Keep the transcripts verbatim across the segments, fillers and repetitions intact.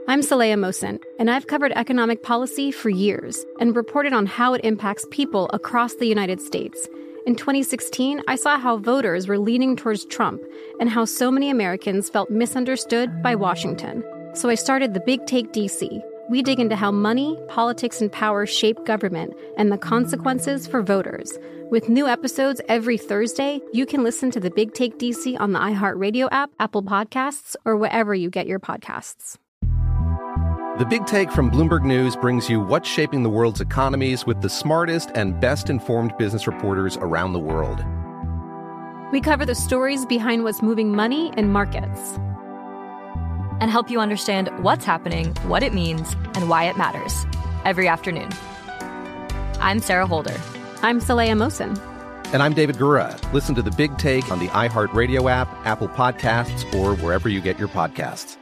I'm Saleha Mohsin, and I've covered economic policy for years and reported on how it impacts people across the United States. In twenty sixteen, I saw how voters were leaning towards Trump and how so many Americans felt misunderstood by Washington. So I started The Big Take D C. We dig into how money, politics, and power shape government and the consequences for voters. With new episodes every Thursday, you can listen to The Big Take D C on the iHeartRadio app, Apple Podcasts, or wherever you get your podcasts. The Big Take from Bloomberg News brings you what's shaping the world's economies with the smartest and best-informed business reporters around the world. We cover the stories behind what's moving money and markets, and help you understand what's happening, what it means, and why it matters every afternoon. I'm Sarah Holder. I'm Saleha Mohsin. And I'm David Gura. Listen to The Big Take on the iHeartRadio app, Apple Podcasts, or wherever you get your podcasts.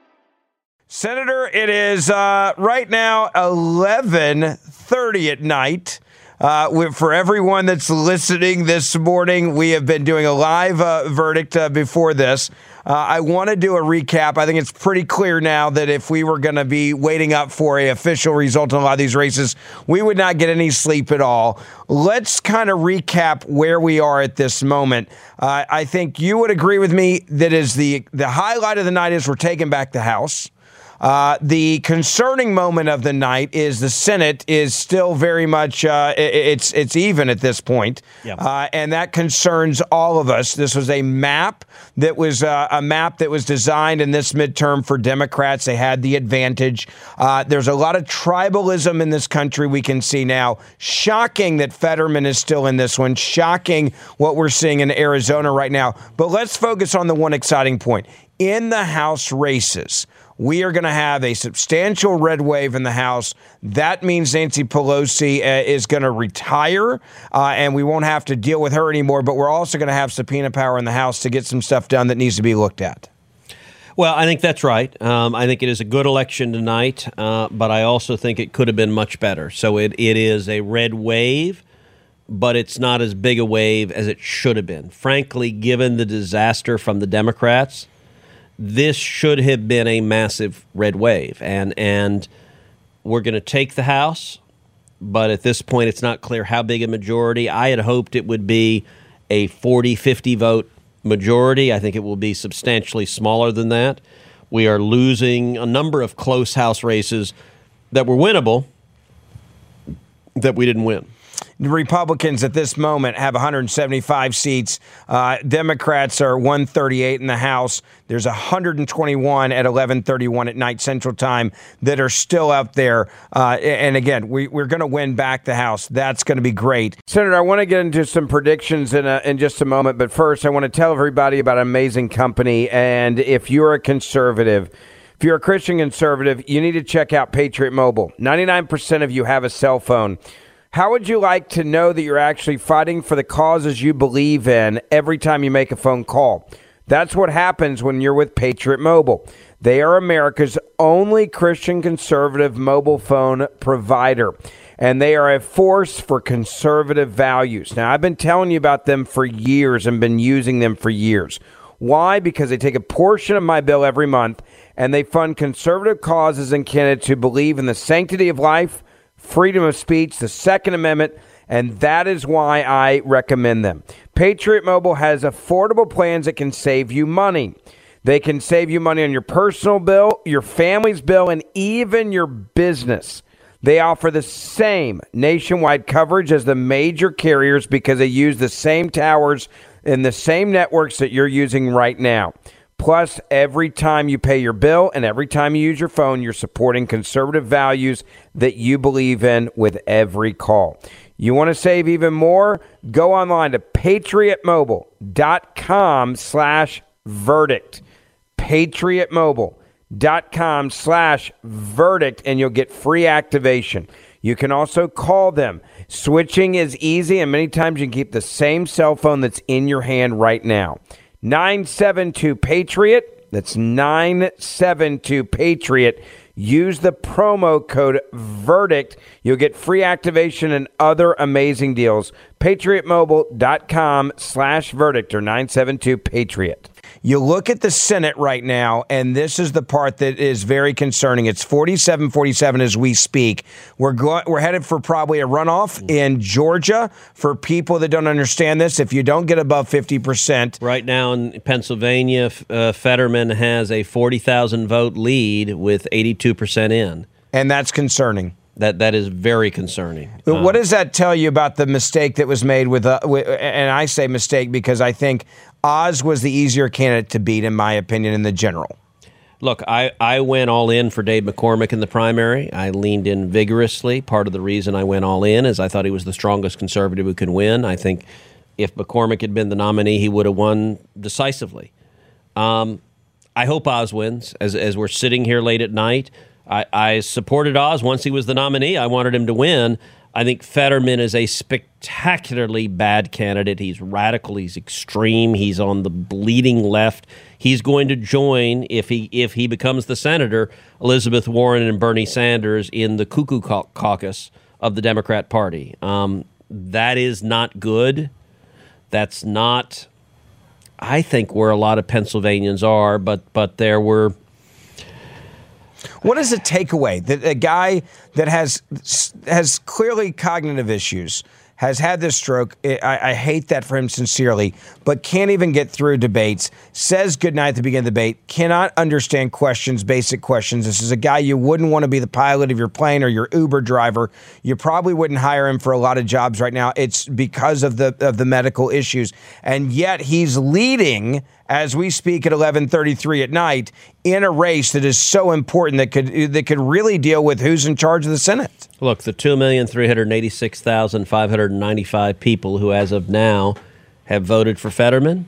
Senator, it is uh, right now eleven thirty at night. Uh, for everyone that's listening this morning, we have been doing a live uh, verdict uh, before this. Uh, I want to do a recap. I think it's pretty clear now that if we were going to be waiting up for an official result in a lot of these races, we would not get any sleep at all. Let's kind of recap where we are at this moment. Uh, I think you would agree with me that is the, the highlight of the night is we're taking back the House. Uh, the concerning moment of the night is the Senate is still very much uh, it, it's it's even at this point, yep. uh, and that concerns all of us. This was a map that was uh, a map that was designed in this midterm for Democrats. They had the advantage. Uh, there's a lot of tribalism in this country. We can see now. Shocking that Fetterman is still in this one. Shocking what we're seeing in Arizona right now. But let's focus on the one exciting point in the House races. We are going to have a substantial red wave in the House. That means Nancy Pelosi uh, is going to retire, uh, and we won't have to deal with her anymore. But we're also going to have subpoena power in the House to get some stuff done that needs to be looked at. Well, I think that's right. Um, I think it is a good election tonight, uh, but I also think it could have been much better. So it, it is a red wave, but it's not as big a wave as it should have been. Frankly, given the disaster from the Democrats, this should have been a massive red wave, and and we're going to take the House, but at this point it's not clear how big a majority. I had hoped it would be a forty fifty vote majority. I think it will be substantially smaller than that. We are losing a number of close House races that were winnable that we didn't win. The Republicans at this moment have one hundred seventy-five seats. Uh, Democrats are one thirty-eight in the House. There's one hundred twenty-one at eleven thirty-one at night Central Time that are still out there. Uh, and again, we, we're going to win back the House. That's going to be great. Senator, I want to get into some predictions in, a, in just a moment. But first, I want to tell everybody about an amazing company. And if you're a conservative, if you're a Christian conservative, you need to check out Patriot Mobile. ninety-nine percent of you have a cell phone. How would you like to know that you're actually fighting for the causes you believe in every time you make a phone call? That's what happens when you're with Patriot Mobile. They are America's only Christian conservative mobile phone provider, and they are a force for conservative values. Now, I've been telling you about them for years and been using them for years. Why? Because they take a portion of my bill every month, and they fund conservative causes and candidates who believe in the sanctity of life, freedom of speech, the Second Amendment, and that is why I recommend them. Patriot Mobile has affordable plans that can save you money. They can save you money on your personal bill, your family's bill, and even your business. They offer the same nationwide coverage as the major carriers because they use the same towers and the same networks that you're using right now. Plus, every time you pay your bill and every time you use your phone, you're supporting conservative values that you believe in with every call. You want to save even more? Go online to patriotmobile.com slash verdict. patriotmobile.com slash verdict, and you'll get free activation. You can also call them. Switching is easy, and many times you can keep the same cell phone that's in your hand right now. nine seven two PATRIOT. That's nine seven two PATRIOT. Use the promo code VERDICT. You'll get free activation and other amazing deals. patriotmobile.com slash verdict or nine seven two PATRIOT. You look at the Senate right now, and this is the part that is very concerning. It's forty-seven forty-seven as we speak. We're go- we're headed for probably a runoff in Georgia. For people that don't understand this, if you don't get above fifty percent. Right now in Pennsylvania, uh, Fetterman has a forty thousand vote lead with eighty-two percent in. And that's concerning. That That is very concerning. But what does that tell you about the mistake that was made with, uh, with, and I say mistake because I think Oz was the easier candidate to beat, in my opinion, in the general. Look, I, I went all in for Dave McCormick in the primary. I leaned in vigorously. Part of the reason I went all in is I thought he was the strongest conservative who can win. I think if McCormick had been the nominee, he would have won decisively. Um, I hope Oz wins. As, as we're sitting here late at night, I, I supported Oz once he was the nominee. I wanted him to win. I think Fetterman is a spectacularly bad candidate. He's radical. He's extreme. He's on the bleeding left. He's going to join, if he if he becomes the senator, Elizabeth Warren and Bernie Sanders in the cuckoo caucus of the Democrat Party. Um, that is not good. That's not, I think, where a lot of Pennsylvanians are, but but there were... What is the takeaway? That a guy that has has clearly cognitive issues, has had this stroke, I, I hate that for him sincerely, but can't even get through debates, says goodnight at the beginning of the debate, cannot understand questions, basic questions. This is a guy you wouldn't want to be the pilot of your plane or your Uber driver. You probably wouldn't hire him for a lot of jobs right now. It's because of the of the medical issues. And yet he's leading as we speak at eleven thirty-three at night in a race that is so important that could that could really deal with who's in charge of the Senate. Look, the two million three hundred eighty-six thousand five hundred ninety-five people who as of now have voted for Fetterman,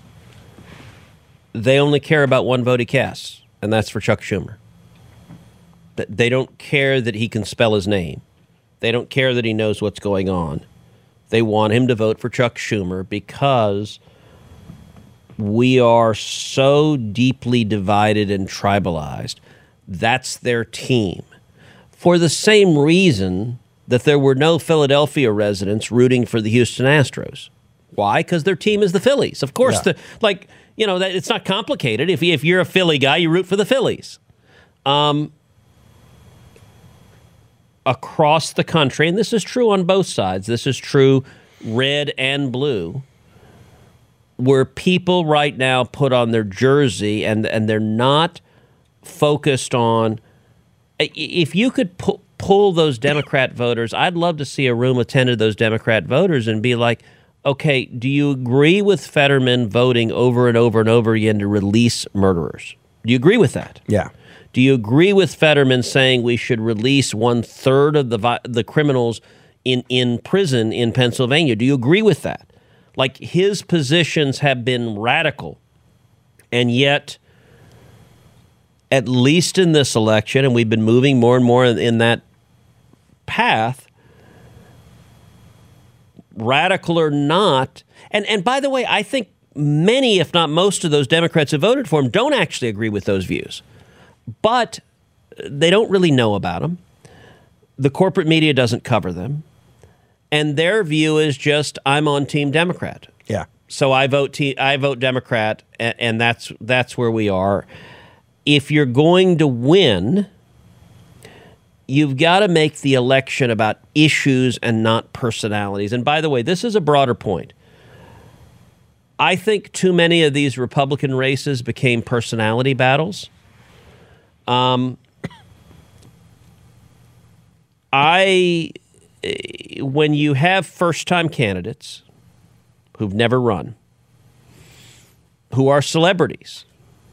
they only care about one vote he casts, and that's for Chuck Schumer. They don't care that he can spell his name. They don't care that he knows what's going on. They want him to vote for Chuck Schumer because we are so deeply divided and tribalized. That's their team. For the same reason that there were no Philadelphia residents rooting for the Houston Astros. Why? Because their team is the Phillies. Of course, yeah. the, like, you know, that it's not complicated. If, if you're a Philly guy, you root for the Phillies. Um, across the country, and this is true on both sides, this is true red and blue, where people right now put on their jersey and and they're not focused on, if you could pu- pull those Democrat voters, I'd love to see a room attended those Democrat voters and be like, okay, do you agree with Fetterman voting over and over and over again to release murderers? Do you agree with that? Yeah. Do you agree with Fetterman saying we should release one third of the vi- the criminals in, in prison in Pennsylvania? Do you agree with that? Like, his positions have been radical, and yet, at least in this election, and we've been moving more and more in, in that path, radical or not, and, and by the way, I think many, if not most of those Democrats who voted for him don't actually agree with those views, but they don't really know about them. The corporate media doesn't cover them. And their view is just, I'm on Team Democrat. Yeah. So I vote te- I vote Democrat, and, and that's that's where we are. If you're going to win, you've got to make the election about issues and not personalities. And by the way, this is a broader point. I think too many of these Republican races became personality battles. Um, I... When you have first-time candidates who've never run, who are celebrities,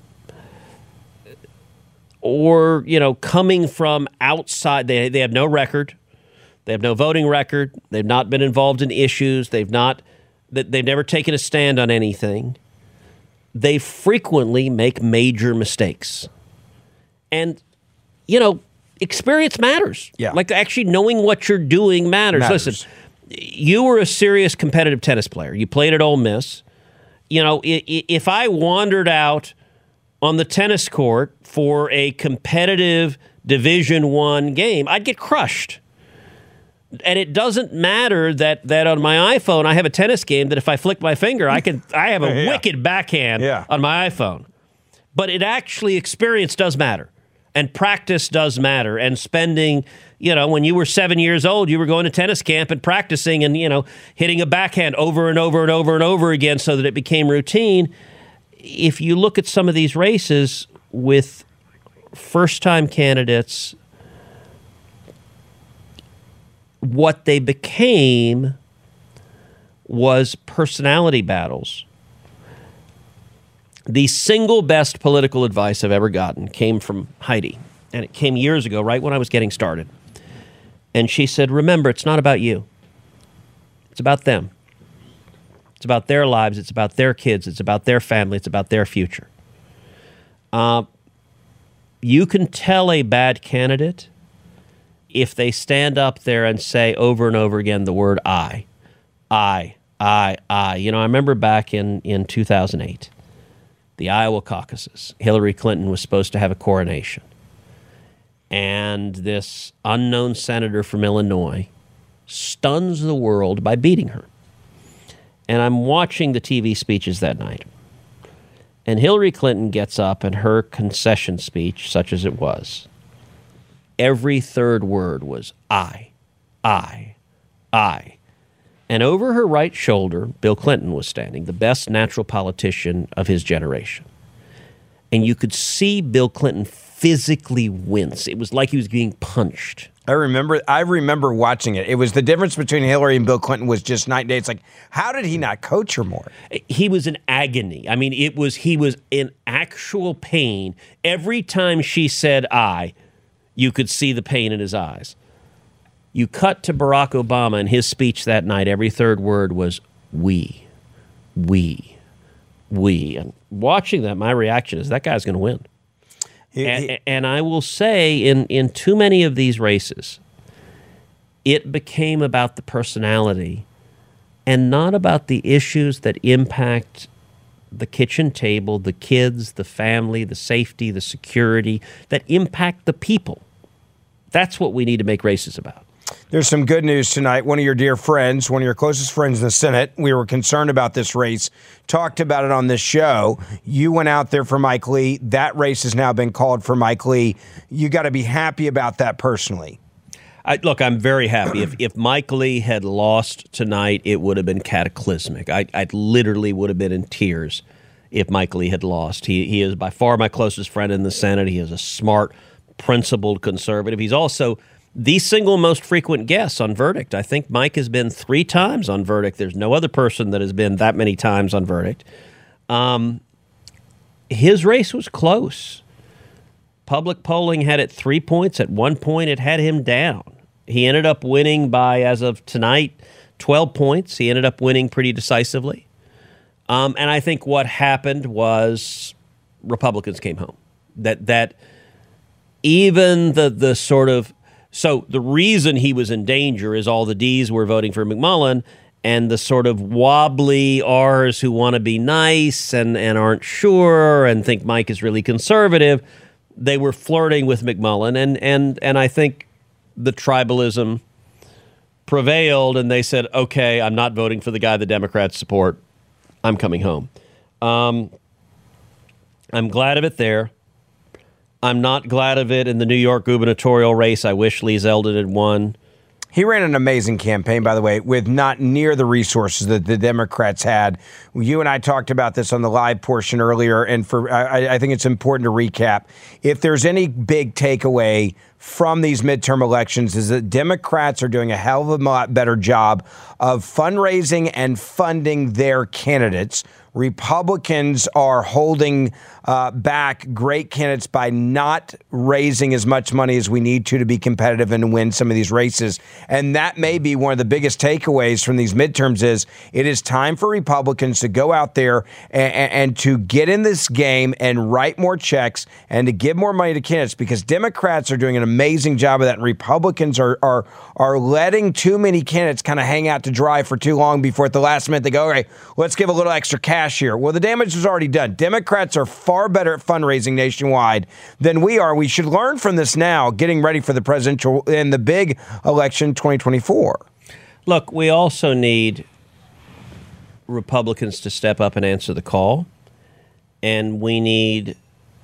or, you know, coming from outside, they they have no record, they have no voting record, they've not been involved in issues, they've not, they've never taken a stand on anything, they frequently make major mistakes. And, you know, experience matters. Yeah. Like, actually knowing what you're doing matters. matters. Listen, you were a serious competitive tennis player. You played at Ole Miss. You know, if I wandered out on the tennis court for a competitive Division One game, I'd get crushed. And it doesn't matter that, that on my iPhone I have a tennis game that if I flick my finger, I can I have a yeah. wicked backhand yeah. on my iPhone. But it actually, experience does matter. And practice does matter. And spending, you know, when you were seven years old, you were going to tennis camp and practicing and, you know, hitting a backhand over and over and over and over again so that it became routine. If you look at some of these races with first-time candidates, what they became was personality battles. The single best political advice I've ever gotten came from Heidi, and it came years ago, right when I was getting started. And she said, remember, it's not about you. It's about them. It's about their lives. It's about their kids. It's about their family. It's about their future. Uh, you can tell a bad candidate if they stand up there and say over and over again the word I, I, I, I. You know, I remember back in, in two thousand eight, the Iowa caucuses, Hillary Clinton was supposed to have a coronation. And this unknown senator from Illinois stuns the world by beating her. And I'm watching the T V speeches that night. And Hillary Clinton gets up and her concession speech, such as it was, every third word was I, I, I. And over her right shoulder, Bill Clinton was standing, the best natural politician of his generation. And you could see Bill Clinton physically wince. It was like he was being punched. I remember I remember watching it. It was the difference between Hillary and Bill Clinton was just night and day. It's like, how did he not coach her more? He was in agony. I mean, it was he was in actual pain. Every time she said I, you could see the pain in his eyes. You cut to Barack Obama and his speech that night. Every third word was we, we, we. And watching that, my reaction is that guy's going to win. He, and, he, and I will say in, in too many of these races, it became about the personality and not about the issues that impact the kitchen table, the kids, the family, the safety, the security, that impact the people. That's what we need to make races about. There's some good news tonight. One of your dear friends, one of your closest friends in the Senate, we were concerned about this race, talked about it on this show. You went out there for Mike Lee. That race has now been called for Mike Lee. You got to be happy about that personally. I, look, I'm very happy. If if Mike Lee had lost tonight, it would have been cataclysmic. I, I literally would have been in tears if Mike Lee had lost. He he is by far my closest friend in the Senate. He is a smart, principled conservative. He's also the single most frequent guest on Verdict. I think Mike has been three times on Verdict. There's no other person that has been that many times on Verdict. Um, his race was close. Public polling had it three points. At one point, it had him down. He ended up winning by, as of tonight, twelve points. He ended up winning pretty decisively. Um, and I think what happened was Republicans came home. That that even the the sort of so the reason he was in danger is all the D's were voting for McMullin, and the sort of wobbly R's who want to be nice and, and aren't sure and think Mike is really conservative, they were flirting with McMullin, and and and I think the tribalism prevailed, and they said, okay, I'm not voting for the guy the Democrats support. I'm coming home. Um, I'm glad of it there. I'm not glad of it in the New York gubernatorial race. I wish Lee Zeldin had won. He ran an amazing campaign, by the way, with not near the resources that the Democrats had. You and I talked about this on the live portion earlier, and for I, I think it's important to recap. If there's any big takeaway from these midterm elections is that Democrats are doing a hell of a lot better job of fundraising and funding their candidates. Republicans are holding uh, back great candidates by not raising as much money as we need to to be competitive and win some of these races. And that may be one of the biggest takeaways from these midterms is it is time for Republicans to go out there and, and to get in this game and write more checks and to give more money to candidates, because Democrats are doing an amazing job of that, and Republicans are are are letting too many candidates kind of hang out to dry for too long before at the last minute they go, okay, let's give a little extra cash cash here. Well, the damage was already done. Democrats are far better at fundraising nationwide than we are. We should learn from this now, getting ready for the presidential and the big election twenty twenty-four. Look, we also need Republicans to step up and answer the call. And we need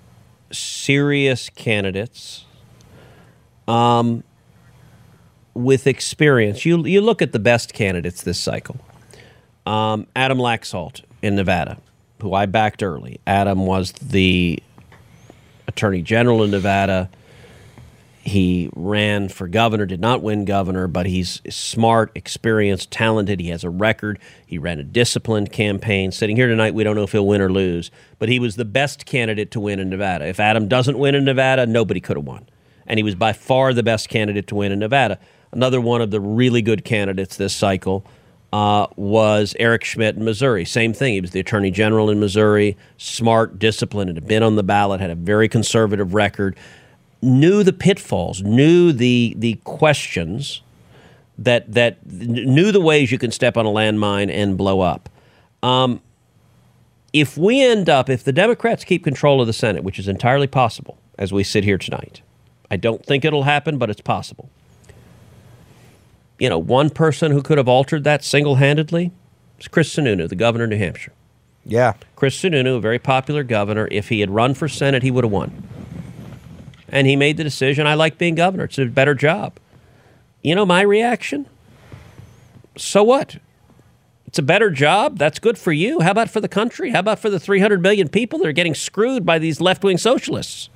serious candidates um, with experience. You you look at the best candidates this cycle. Um, Adam Laxalt in Nevada, who I backed early. Adam was the attorney general in Nevada. He ran for governor, did not win governor, but he's smart, experienced, talented. He has a record. He ran a disciplined campaign. Sitting here tonight, we don't know if he'll win or lose, but he was the best candidate to win in Nevada. If Adam doesn't win in Nevada, nobody could have won. And he was by far the best candidate to win in Nevada. Another one of the really good candidates this cycle uh, was Eric Schmidt in Missouri. Same thing. He was the attorney general in Missouri, smart, disciplined, had been on the ballot, had a very conservative record. Knew the pitfalls, knew the the questions, that that knew the ways you can step on a landmine and blow up. Um, if we end up, if the Democrats keep control of the Senate, which is entirely possible as we sit here tonight, I don't think it'll happen, but it's possible. You know, one person who could have altered that single-handedly is Chris Sununu, the governor of New Hampshire. Yeah. Chris Sununu, a very popular governor. If he had run for Senate, he would have won. And he made the decision, I like being governor. It's a better job. You know my reaction? So what? It's a better job. That's good for you. How about for the country? How about for the three hundred million people that are getting screwed by these left-wing socialists?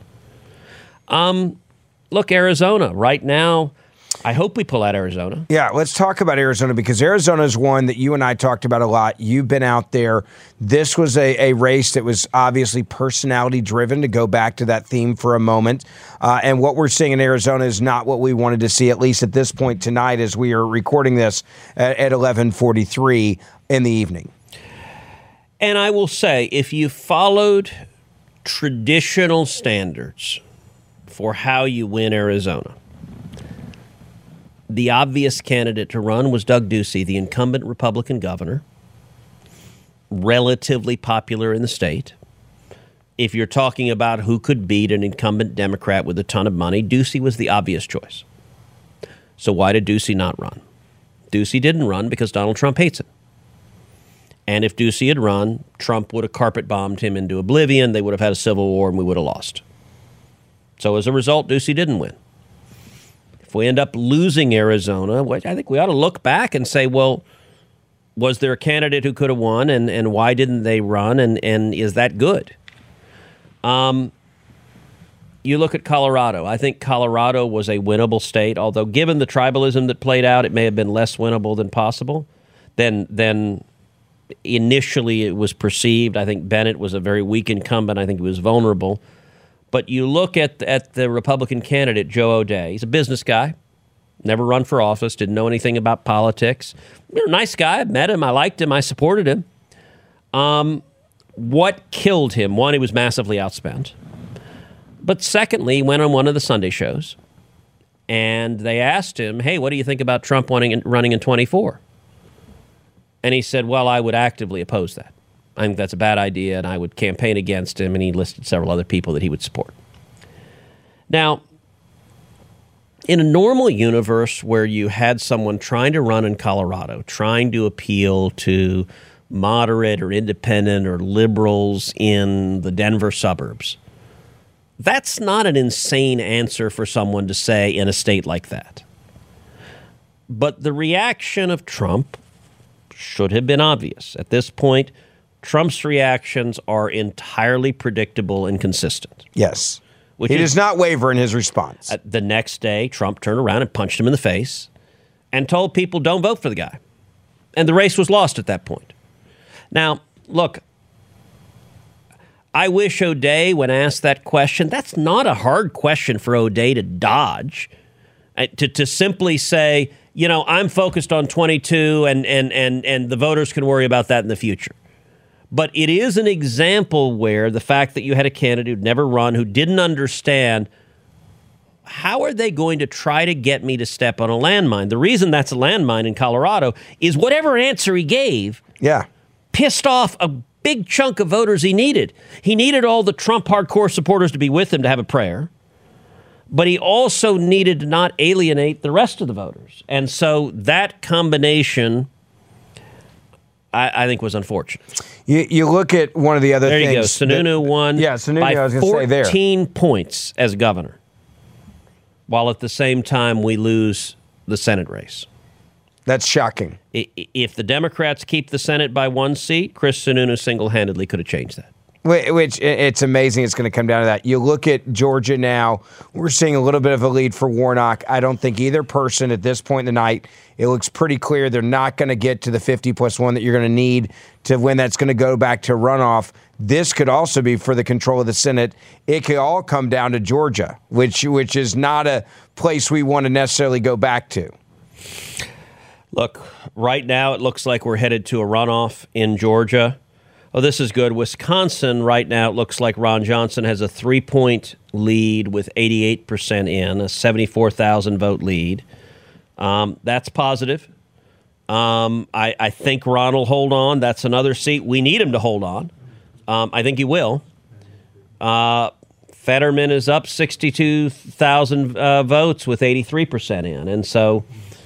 Um, look, Arizona, right now, I hope we pull out Arizona. Yeah, let's talk about Arizona, because Arizona is one that you and I talked about a lot. You've been out there. This was a, a race that was obviously personality-driven, to go back to that theme for a moment. Uh, and what we're seeing in Arizona is not what we wanted to see, at least at this point tonight, as we are recording this at, at eleven forty-three in the evening. And I will say, if you followed traditional standards for how you win Arizona, the obvious candidate to run was Doug Ducey, the incumbent Republican governor, relatively popular in the state. If you're talking about who could beat an incumbent Democrat with a ton of money, Ducey was the obvious choice. So why did Ducey not run? Ducey didn't run because Donald Trump hates him. And if Ducey had run, Trump would have carpet bombed him into oblivion. They would have had a civil war and we would have lost. So as a result, Ducey didn't win. If we end up losing Arizona, I think we ought to look back and say, well, was there a candidate who could have won, and, and why didn't they run, and, and is that good? Um, you look at Colorado. I think Colorado was a winnable state, although given the tribalism that played out, it may have been less winnable than possible, than, than initially it was perceived. I think Bennett was a very weak incumbent. I think he was vulnerable. But you look at at the Republican candidate, Joe O'Dea. He's a business guy, never run for office, didn't know anything about politics. You know, nice guy. I met him. I liked him. I supported him. Um, what killed him? One, he was massively outspent. But secondly, he went on one of the Sunday shows, and they asked him, hey, what do you think about Trump running, running in twenty-four? And he said, well, I would actively oppose that. I think that's a bad idea, and I would campaign against him, and he listed several other people that he would support. Now, in a normal universe where you had someone trying to run in Colorado, trying to appeal to moderate or independent or liberals in the Denver suburbs, that's not an insane answer for someone to say in a state like that. But the reaction of Trump should have been obvious. At this point, Trump's reactions are entirely predictable and consistent. Yes. Which he is, does not waver in his response. The next day, Trump turned around and punched him in the face and told people, don't vote for the guy. And the race was lost at that point. Now, look, I wish O'Dea, when asked that question, that's not a hard question for O'Dea to dodge, uh, to, to simply say, you know, I'm focused on twenty-two and, and, and, and the voters can worry about that in the future. But it is an example where the fact that you had a candidate who'd never run, who didn't understand, how are they going to try to get me to step on a landmine? The reason that's a landmine in Colorado is whatever answer he gave yeah. pissed off a big chunk of voters he needed. He needed all the Trump hardcore supporters to be with him to have a prayer, but he also needed to not alienate the rest of the voters. And so that combination, I, I think, was unfortunate. You, you look at one of the other there things. There you go. Sununu that, won yeah, Sununu, by I was gonna say there. fourteen points as governor, while at the same time we lose the Senate race. That's shocking. If the Democrats keep the Senate by one seat, Chris Sununu single-handedly could have changed that. Which, it's amazing it's going to come down to that. You look at Georgia now, we're seeing a little bit of a lead for Warnock. I don't think either person at this point in the night, it looks pretty clear they're not going to get to the fifty plus one that you're going to need to win. That's going to go back to runoff. This could also be for the control of the Senate. It could all come down to Georgia, which which is not a place we want to necessarily go back to. Look, right now it looks like we're headed to a runoff in Georgia. Oh, this is good. Wisconsin, right now, it looks like Ron Johnson has a three-point lead with eighty-eight percent in, a seventy-four thousand vote lead. Um, that's positive. Um, I, I think Ron will hold on. That's another seat. We need him to hold on. Um, I think he will. Uh, Fetterman is up sixty-two thousand uh, votes with eighty-three percent in. And so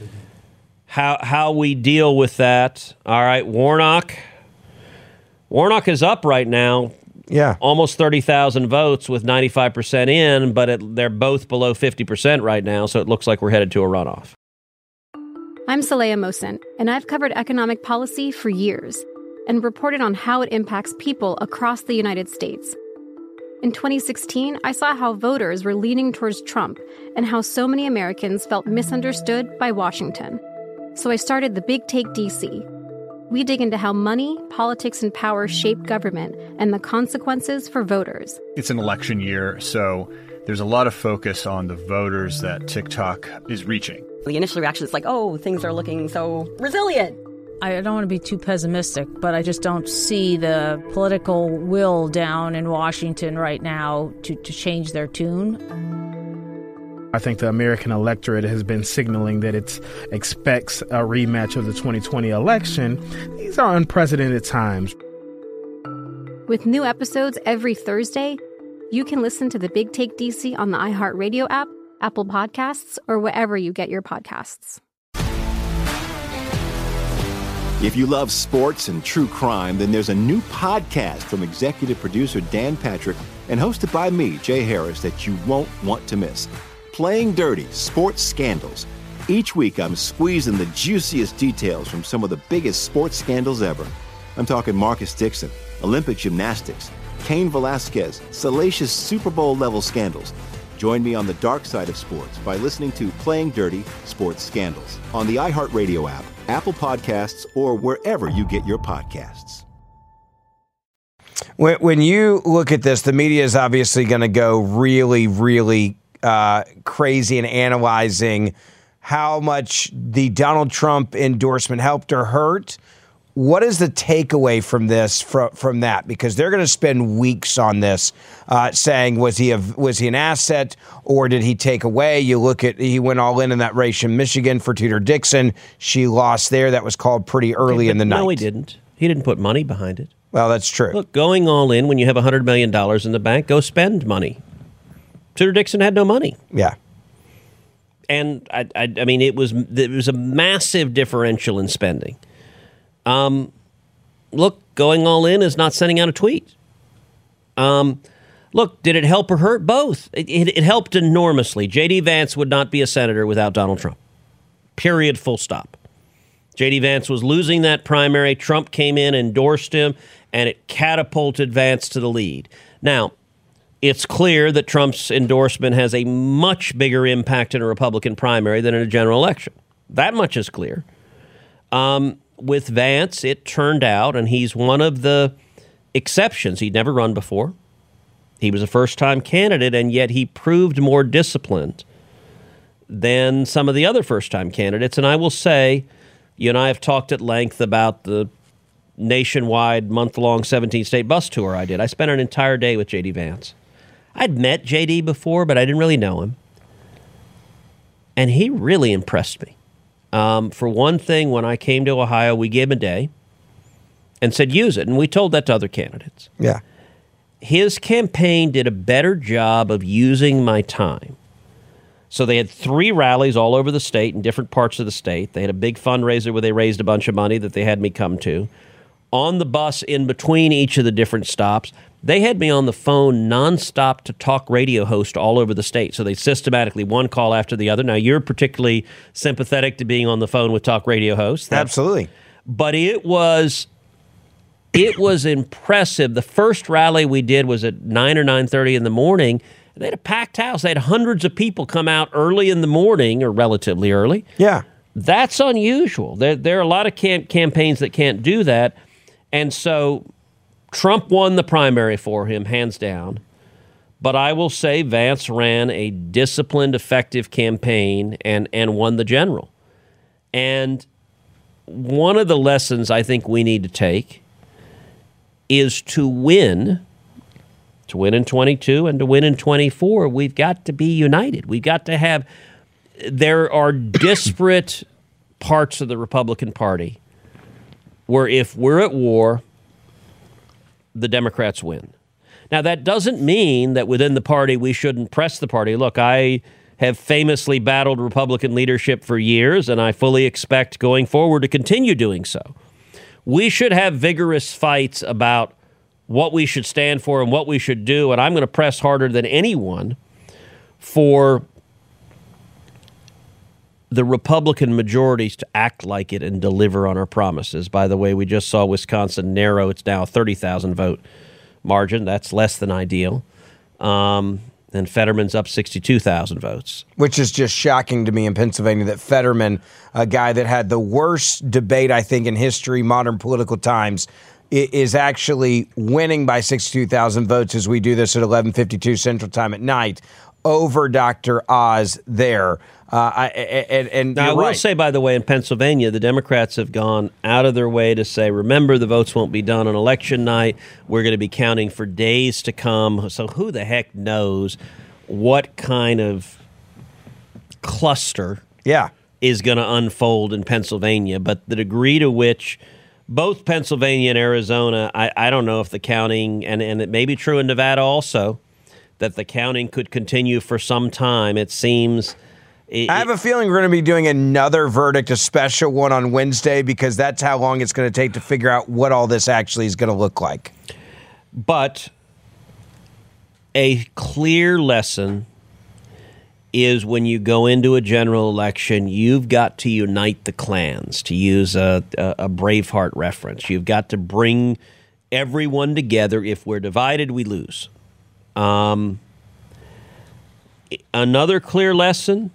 how how we deal with that, all right, Warnock... Warnock is up right now, yeah, almost thirty thousand votes with ninety-five percent in, but it, they're both below fifty percent right now, so it looks like we're headed to a runoff. I'm Saleha Mohsin, and I've covered economic policy for years and reported on how it impacts people across the United States. In twenty sixteen, I saw how voters were leaning towards Trump and how so many Americans felt misunderstood by Washington. So I started the Big Take D C. We dig into how money, politics, and power shape government and the consequences for voters. It's an election year, so there's a lot of focus on the voters that TikTok is reaching. The initial reaction is like, oh, things are looking so resilient. I don't want to be too pessimistic, but I just don't see the political will down in Washington right now to, to change their tune. I think the American electorate has been signaling that it expects a rematch of the twenty twenty election. These are unprecedented times. With new episodes every Thursday, you can listen to the Big Take D C on the iHeartRadio app, Apple Podcasts, or wherever you get your podcasts. If you love sports and true crime, then there's a new podcast from executive producer Dan Patrick and hosted by me, Jay Harris, that you won't want to miss. Playing Dirty: Sports Scandals. Each week, I'm squeezing the juiciest details from some of the biggest sports scandals ever. I'm talking Marcus Dixon, Olympic gymnastics, Cain Velasquez, salacious Super Bowl-level scandals. Join me on the dark side of sports by listening to Playing Dirty: Sports Scandals on the iHeartRadio app, Apple Podcasts, or wherever you get your podcasts. When, when you look at this, the media is obviously going to go really, really Uh, crazy and analyzing how much the Donald Trump endorsement helped or hurt. What is the takeaway from this, from, from that? Because they're going to spend weeks on this, uh, saying, was he a, was he an asset or did he take away? You look at, he went all in in that race in Michigan for Tudor Dixon. She lost there. That was called pretty early okay, in the no, night. No, he didn't. He didn't put money behind it. Well, that's true. Look, going all in when you have one hundred million dollars in the bank, go spend money. Tudor Dixon had no money. Yeah. And, I, I, I mean, it was it was a massive differential in spending. Um, look, going all in is not sending out a tweet. Um, look, did it help or hurt? Both. It, it, it helped enormously. J D. Vance would not be a senator without Donald Trump. Period, full stop. J D. Vance was losing that primary. Trump came in, endorsed him, and it catapulted Vance to the lead. Now, it's clear that Trump's endorsement has a much bigger impact in a Republican primary than in a general election. That much is clear. Um, with Vance, it turned out, and he's one of the exceptions. He'd never run before. He was a first-time candidate, and yet he proved more disciplined than some of the other first-time candidates. And I will say, you and I have talked at length about the nationwide month-long seventeen-state bus tour I did. I spent an entire day with J D. Vance. I'd met J D before, but I didn't really know him. And he really impressed me. Um, for one thing, when I came to Ohio, we gave him a day. and said use it. And we told that to other candidates. Yeah. His campaign did a better job of using my time. So they had three rallies all over the state in different parts of the state. They had a big fundraiser where they raised a bunch of money that they had me come to. On the bus in between each of the different stops, they had me on the phone nonstop to talk radio host all over the state. So they systematically, one call after the other. Now, you're particularly sympathetic to being on the phone with talk radio hosts. That's, Absolutely. But it was it was impressive. The first rally we did was at nine or nine thirty in the morning. They had a packed house. They had hundreds of people come out early in the morning, or relatively early. Yeah. That's unusual. There, there are a lot of cam- campaigns that can't do that. And so Trump won the primary for him, hands down. But I will say Vance ran a disciplined, effective campaign and, and won the general. And one of the lessons I think we need to take is to win, to win in twenty-two and to win in twenty-four, we've got to be united. We've got to have, there are disparate parts of the Republican Party where if we're at war, the Democrats win. Now, that doesn't mean that within the party we shouldn't press the party. Look, I have famously battled Republican leadership for years, and I fully expect going forward to continue doing so. We should have vigorous fights about what we should stand for and what we should do, and I'm going to press harder than anyone for the Republican majorities to act like it and deliver on our promises. By the way, we just saw Wisconsin narrow. It's now a thirty thousand vote margin. That's less than ideal. Um, and Fetterman's up sixty-two thousand votes. Which is just shocking to me in Pennsylvania that Fetterman, a guy that had the worst debate, I think, in history, modern political times, is actually winning by sixty-two thousand votes as we do this at eleven fifty-two Central Time at night over Doctor Oz there. Uh, I, and, and now, I will right. say, by the way, in Pennsylvania, the Democrats have gone out of their way to say, remember, the votes won't be done on election night. We're going to be counting for days to come. So who the heck knows what kind of cluster yeah. is going to unfold in Pennsylvania. But the degree to which both Pennsylvania and Arizona, I, I don't know if the counting, and, and it may be true in Nevada also, that the counting could continue for some time. It seems... It, I have a feeling we're going to be doing another verdict, a special one on Wednesday, because that's how long it's going to take to figure out what all this actually is going to look like. But a clear lesson is when you go into a general election, you've got to unite the clans, to use a, a, a Braveheart reference. You've got to bring everyone together. If we're divided, we lose. Um, another clear lesson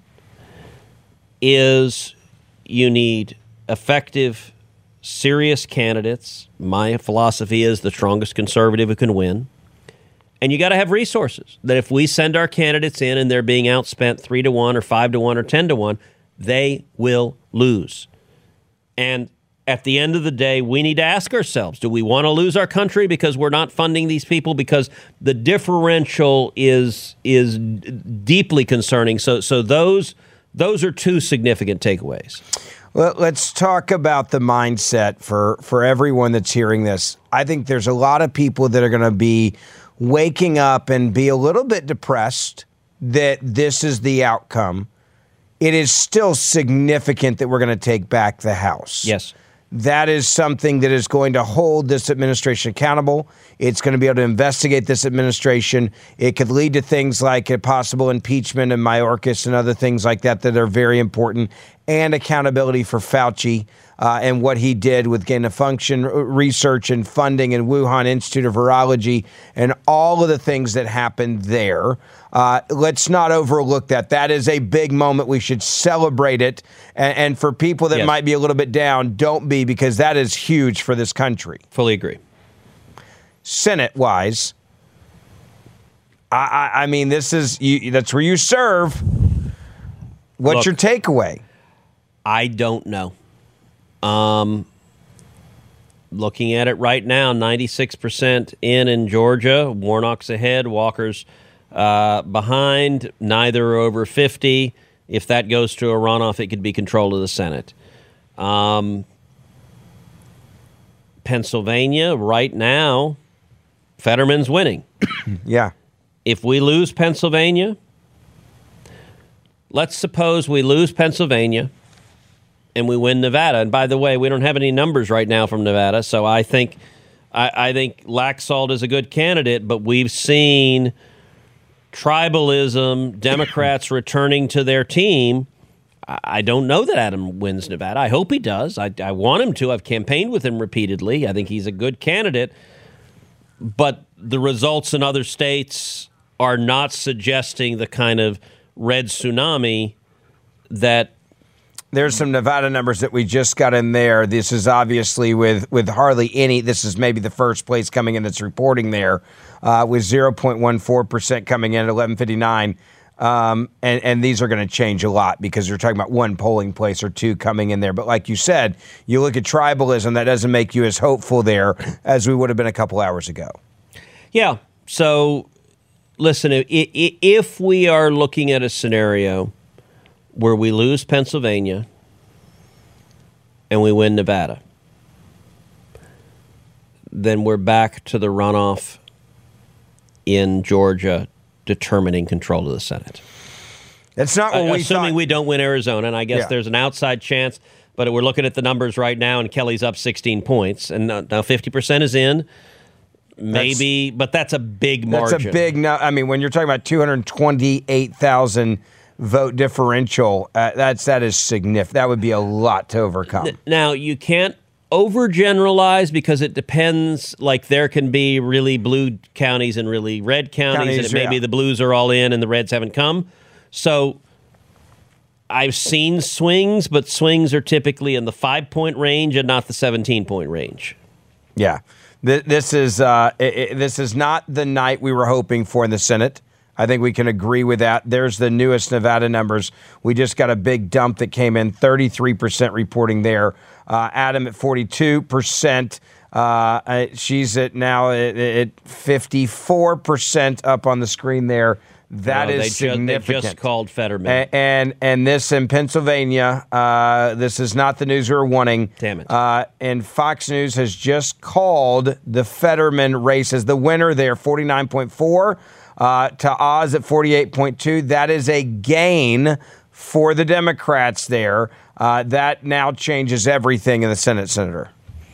is you need effective, serious candidates. My philosophy is the strongest conservative who can win. And you got to have resources that if we send our candidates in and they're being outspent three to one or five to one or ten to one, they will lose. And at the end of the day, we need to ask ourselves, do we want to lose our country because we're not funding these people? Because the differential is is deeply concerning. So so those those are two significant takeaways. Well, let's talk about the mindset for, for everyone that's hearing this. I think there's a lot of people that are going to be waking up and be a little bit depressed that this is the outcome. It is still significant that we're going to take back the House. Yes. That is something that is going to hold this administration accountable. It's going to be able to investigate this administration. It could lead to things like a possible impeachment of Mayorkas and other things like that that are very important, and accountability for Fauci uh, and what he did with gain-of-function research and funding and Wuhan Institute of Virology and all of the things that happened there. Uh, let's not overlook that. That is a big moment. We should celebrate it. And, and for people that yes. might be a little bit down, don't be, because that is huge for this country. Fully agree. Senate-wise, I, I, I mean, this is you, that's where you serve. What's Look, your takeaway? I don't know. Um, looking at it right now, ninety-six percent in in Georgia. Warnock's ahead. Walker's uh, behind. Neither are over fifty. If that goes to a runoff, it could be control of the Senate. Um, Pennsylvania, right now, Fetterman's winning. Yeah. If we lose Pennsylvania, let's suppose we lose Pennsylvania and we win Nevada. And by the way, we don't have any numbers right now from Nevada, so I think I, I think Laxalt is a good candidate, but we've seen tribalism, Democrats returning to their team. I don't know that Adam wins Nevada. I hope he does. I, I want him to. I've campaigned with him repeatedly. I think he's a good candidate. But the results in other states are not suggesting the kind of red tsunami that... There's some Nevada numbers that we just got in there. This is obviously with, with hardly any. This is maybe the first place coming in that's reporting there, uh, with zero point one four percent coming in at eleven fifty-nine. Um, and, and these are going to change a lot because you're talking about one polling place or two coming in there. But like you said, you look at tribalism, that doesn't make you as hopeful there as we would have been a couple hours ago. Yeah. So, listen, if we are looking at a scenario where we lose Pennsylvania and we win Nevada, then we're back to the runoff in Georgia determining control of the Senate. That's not what uh, we Assuming thought. we don't win Arizona, and I guess Yeah. there's an outside chance, but we're looking at the numbers right now, and Kelly's up sixteen points, and now fifty percent is in. Maybe, that's, but that's a big margin. That's a big, no, I mean, when you're talking about two hundred twenty-eight thousand vote differential, uh, that's, that is significant. That would be a lot to overcome. Now, you can't overgeneralize because it depends. Like, there can be really blue counties and really red counties, Counties, and it may yeah. be the blues are all in and the reds haven't come. So I've seen swings, but swings are typically in the five-point range and not the seventeen-point range. Yeah. This is uh, it, it, this is not the night we were hoping for in the Senate. I think we can agree with that. There's the newest Nevada numbers. We just got a big dump that came in, thirty-three percent reporting there. Uh, Adam at forty-two percent. Uh, she's at now at, at fifty-four percent up on the screen there. That no, is they significant. Ju- they just called Fetterman. And, and and this in Pennsylvania, uh, this is not the news we were wanting. Damn it. Uh, and Fox News has just called the Fetterman race as the winner there, forty-nine point four uh, to Oz at forty-eight point two. That is a gain for the Democrats there. Uh, that now changes everything in the Senate, Senator.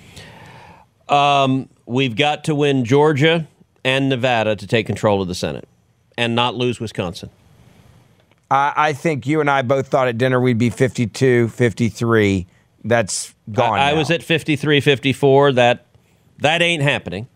Um, we've got to win Georgia and Nevada to take control of the Senate and not lose Wisconsin. I, I think you and I both thought at dinner we'd be fifty-two, fifty-three. That's gone I, I now. was at fifty-three, fifty-four. That that ain't happening.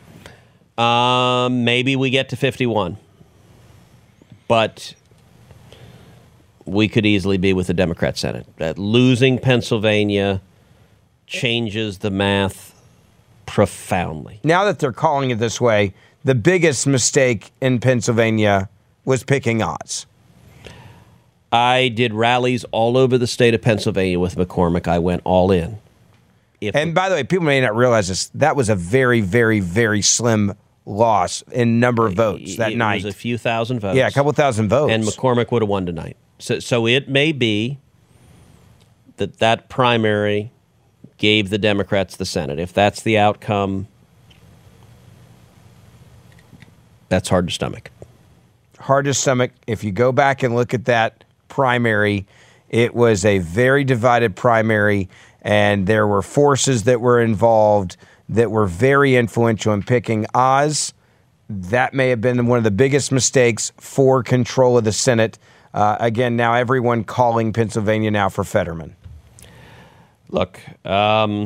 Um, maybe we get to fifty-one. But we could easily be with the Democrat Senate. That losing Pennsylvania changes the math profoundly. Now that they're calling it this way, the biggest mistake in Pennsylvania was picking Oz. I did rallies all over the state of Pennsylvania with McCormick. I went all in. If and by the way, people may not realize this. That was a very, very, very slim loss in number of votes that it night. It was a few thousand votes. Yeah, a couple thousand votes. And McCormick would have won tonight. So, so it may be that that primary gave the Democrats the Senate. If that's the outcome, that's hard to stomach. Hard to stomach. If you go back and look at that primary, it was a very divided primary, and there were forces that were involved that were very influential in picking Oz. That may have been one of the biggest mistakes for control of the Senate. Uh, again, now everyone calling Pennsylvania now for Fetterman. Look, um,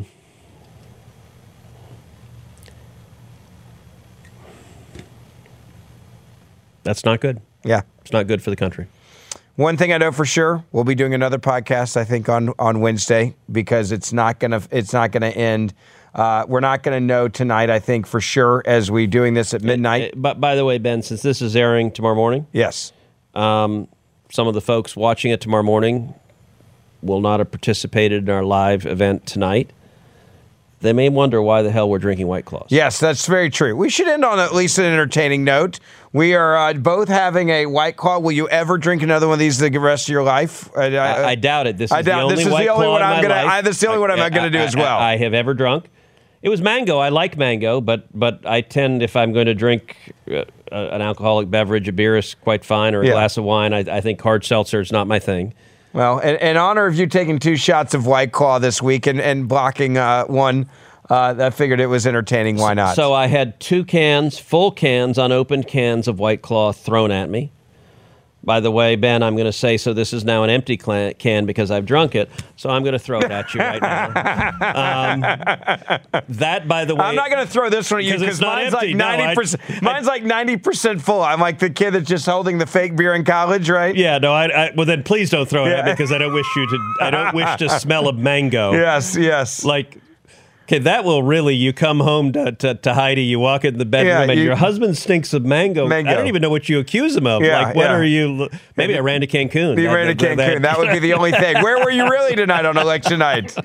that's not good. Yeah. It's not good for the country. One thing I know for sure, we'll be doing another podcast, I think, on, on Wednesday, because it's not gonna it's not gonna end. Uh, we're not gonna know tonight, I think, for sure, as we're doing this at midnight. Uh, But by the way, Ben, since this is airing tomorrow morning, yes, um, some of the folks watching it tomorrow morning will not have participated in our live event tonight. They may wonder why the hell we're drinking White Claws. Yes, that's very true. We should end on at least an entertaining note. We are uh, both having a White Claw. Will you ever drink another one of these the rest of your life? I, I, I, I doubt it. This is I doubt the only this is White the only Claw one in I'm my gonna. life I, that's the only one I'm I, going to do I, as well. I, I have ever drunk. It was mango. I like mango, but but I tend, if I'm going to drink uh, an alcoholic beverage, a beer is quite fine, or a Yeah. glass of wine. I, I think hard seltzer is not my thing. Well, in, in honor of you taking two shots of White Claw this week and, and blocking uh, one, uh, I figured it was entertaining. Why not? So I had two cans, full cans, unopened cans of White Claw thrown at me. By the way, Ben, I'm going to say, so this is now an empty clan- can because I've drunk it, so I'm going to throw it at you right now. Um, that, by the way... I'm not going to throw this one at you because mine's, empty. like ninety percent, no, I, mine's like ninety percent full. I'm like the kid that's just holding the fake beer in college, right? Yeah, no, I, I, well, then please don't throw it yeah. at me because I don't wish you to, I don't wish to smell of mango. Yes, yes. Like... Okay, that will really, you come home to, to, to Heidi, you walk in the bedroom, Yeah, and you- your husband stinks of mango. Mango. I don't even know what you accuse him of. Yeah, like, what yeah. are you, maybe I ran to Cancun. You That- ran to that- Cancun. That would be the only thing. Where were you really tonight on election night?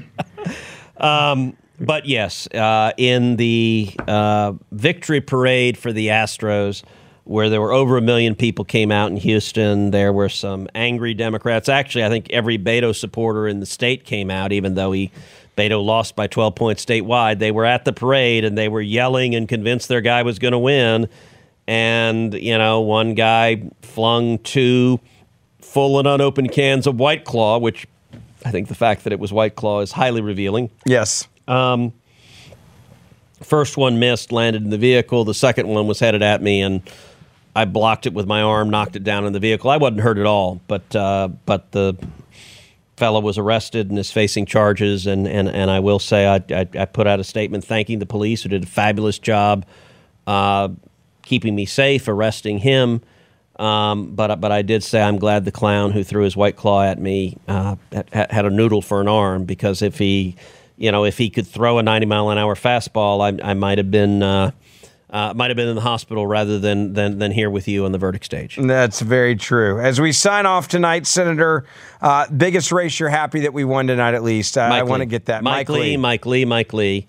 Um, but yes, uh, in the uh, victory parade for the Astros, where there were over a million people came out in Houston, there were some angry Democrats. Actually, I think every Beto supporter in the state came out, even though he... Beto lost by twelve points statewide. They were at the parade, and they were yelling and convinced their guy was going to win. And, you know, one guy flung two full and unopened cans of White Claw, which I think the fact that it was White Claw is highly revealing. Yes. Um, first one missed, landed in the vehicle. The second one was headed at me, and I blocked it with my arm, knocked it down in the vehicle. I wasn't hurt at all, but uh, but the... fellow was arrested and is facing charges, and, and, and I will say I, I, I put out a statement thanking the police who did a fabulous job uh, keeping me safe, arresting him. Um, but but I did say I'm glad the clown who threw his White Claw at me uh, had, had a noodle for an arm, because if he, you know, if he could throw a ninety mile an hour fastball, I, I might have been. Uh, Uh, might have been in the hospital rather than, than than here with you on the verdict stage. That's very true. As we sign off tonight, Senator, uh, biggest race you're happy that we won tonight at least. Uh, I want to get that. Mike, Mike Lee, Lee, Mike Lee, Mike Lee.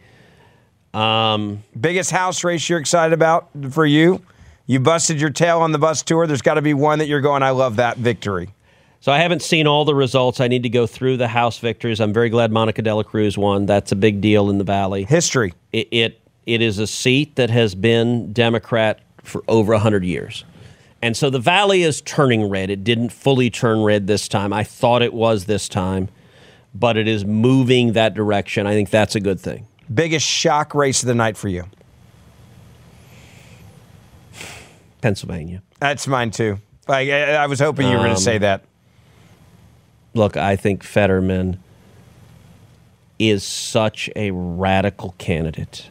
Um, biggest House race you're excited about for you? You busted your tail on the bus tour. There's got to be one that you're going, I love that victory. So I haven't seen all the results. I need to go through the House victories. I'm very glad Monica De La Cruz won. That's a big deal in the Valley. History. It, it It is a seat that has been Democrat for over one hundred years. And so the Valley is turning red. It didn't fully turn red this time. I thought it was this time, but it is moving that direction. I think that's a good thing. Biggest shock race of the night for you? Pennsylvania. That's mine too. Like, I, I was hoping you were going to say that. Look, I think Fetterman is such a radical candidate.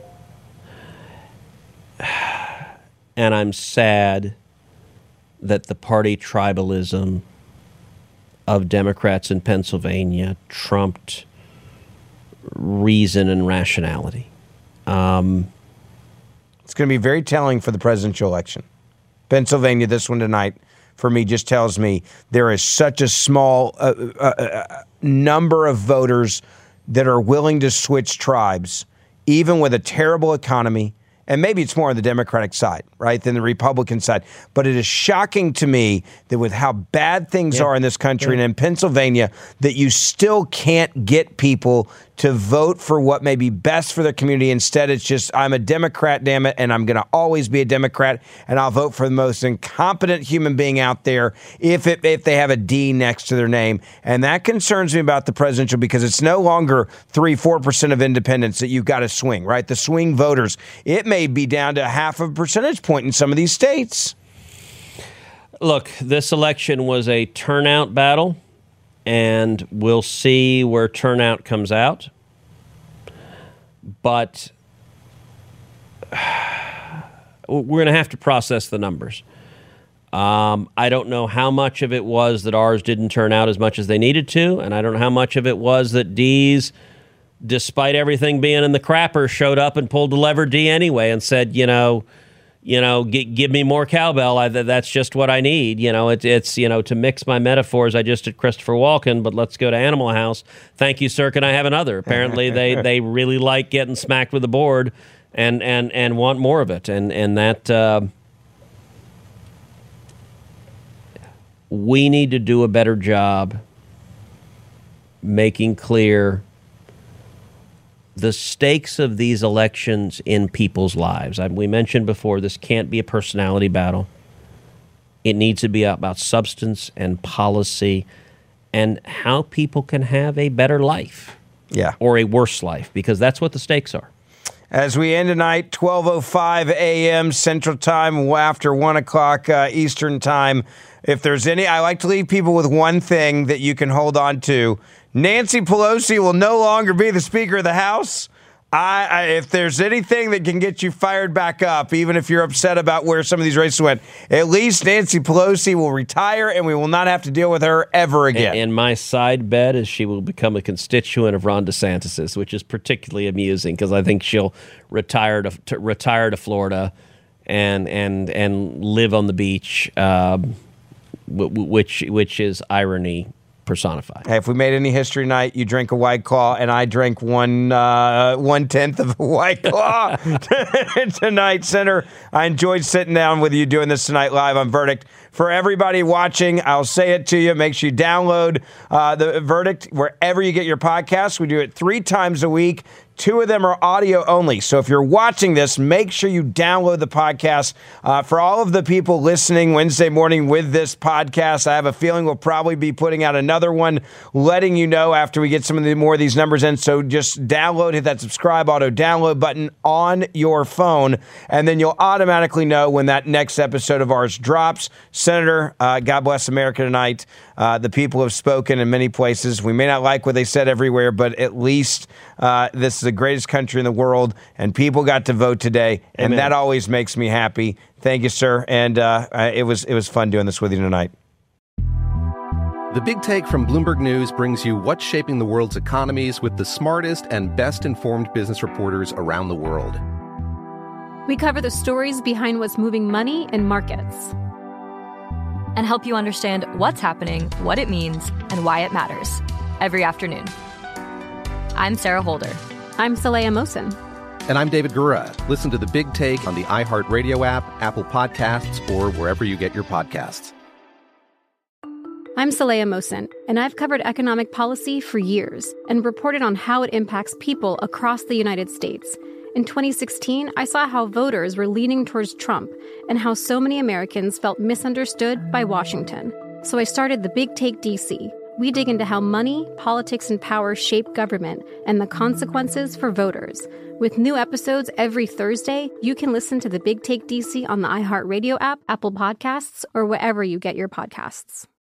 And I'm sad that the party tribalism of Democrats in Pennsylvania trumped reason and rationality. Um, it's going to be very telling for the presidential election. Pennsylvania, this one tonight, for me, just tells me there is such a small uh, uh, uh, number of voters that are willing to switch tribes, even with a terrible economy. And maybe it's more on the Democratic side, right, than the Republican side. But it is shocking to me that with how bad things yeah. are in this country yeah. and in Pennsylvania, that you still can't get people to vote for what may be best for their community. Instead, it's just, I'm a Democrat, damn it, and I'm going to always be a Democrat, and I'll vote for the most incompetent human being out there if it, if they have a D next to their name. And that concerns me about the presidential, because it's no longer three, four percent of independents that you've got to swing, right? The swing voters. It may be down to half a percentage point in some of these states. Look, this election was a turnout battle, and we'll see where turnout comes out. But we're going to have to process the numbers. Um, I don't know how much of it was that ours didn't turn out as much as they needed to, and I don't know how much of it was that D's, despite everything being in the crapper, showed up and pulled the lever D anyway and said, you know, you know, g- give me more cowbell. I, that's just what I need. You know, it, it's, you know, to mix my metaphors, I just did Christopher Walken, but let's go to Animal House. Thank you, sir. Can I have another? Apparently they, they really like getting smacked with the board and, and, and want more of it. And, and that, uh, we need to do a better job making clear the stakes of these elections in people's lives. I, we mentioned before, this can't be a personality battle. It needs to be about substance and policy and how people can have a better life. Yeah. Or a worse life, because that's what the stakes are. As we end tonight, twelve oh five a.m. Central Time, after one o'clock uh, Eastern Time. If there's any, I like to leave people with one thing that you can hold on to. Nancy Pelosi will no longer be the Speaker of the House. I, I, if there's anything that can get you fired back up, even if you're upset about where some of these races went, at least Nancy Pelosi will retire and we will not have to deal with her ever again. And, and my side bet is she will become a constituent of Ron DeSantis', which is particularly amusing because I think she'll retire to, to retire to Florida and and and live on the beach, um, which which is irony personified. Hey, if we made any history tonight, you drink a White Claw, and I drank one uh, one tenth of a White Claw tonight, Senator. I enjoyed sitting down with you doing this tonight live on Verdict. For everybody watching, I'll say it to you. Make sure you download uh, the Verdict wherever you get your podcasts. We do it three times a week. Two of them are audio only. So if you're watching this, make sure you download the podcast. Uh, for all of the people listening Wednesday morning with this podcast, I have a feeling we'll probably be putting out another one, letting you know after we get some of the more of these numbers in. So just download, hit that subscribe, auto download button on your phone, and then you'll automatically know when that next episode of ours drops. Senator, uh, God bless America tonight. Uh, the people have spoken in many places. We may not like what they said everywhere, but at least uh, this is the greatest country in the world, and people got to vote today, and Amen. that always makes me happy. Thank you, sir, and uh, it was it was fun doing this with you tonight. The Big Take from Bloomberg News brings you what's shaping the world's economies with the smartest and best-informed business reporters around the world. We cover the stories behind what's moving money and markets, and help you understand what's happening, what it means, and why it matters every afternoon. I'm Sarah Holder. I'm Saleha Mohsin. And I'm David Gura. Listen to The Big Take on the iHeartRadio app, Apple Podcasts, or wherever you get your podcasts. I'm Saleha Mohsin, and I've covered economic policy for years and reported on how it impacts people across the United States. In twenty sixteen, I saw how voters were leaning towards Trump and how so many Americans felt misunderstood by Washington. So I started The Big Take D C. We dig into how money, politics, and power shape government and the consequences for voters. With new episodes every Thursday, you can listen to The Big Take D C on the iHeartRadio app, Apple Podcasts, or wherever you get your podcasts.